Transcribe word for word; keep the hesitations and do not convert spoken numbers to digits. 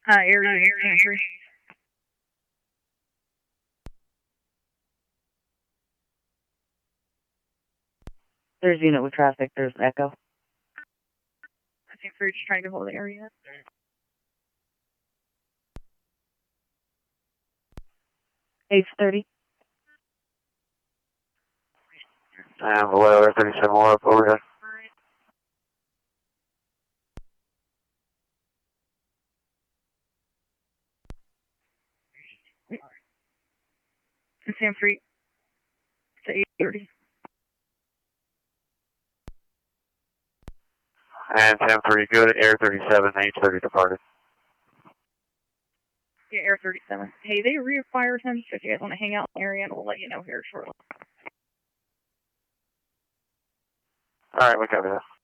Uh, air, air, air, air. There's unit with traffic. There's Echo. I think we're just trying to hold the area. Ace thirty. And below Air thirty-seven, we're up overhead. And Sam three. To eight thirty. And Sam three, good. Air thirty-seven, eight thirty departed. Yeah, Air thirty-seven. Hey, they reacquired him, so if you guys want to hang out in the area, and we'll let you know here shortly. Alright, we copy that.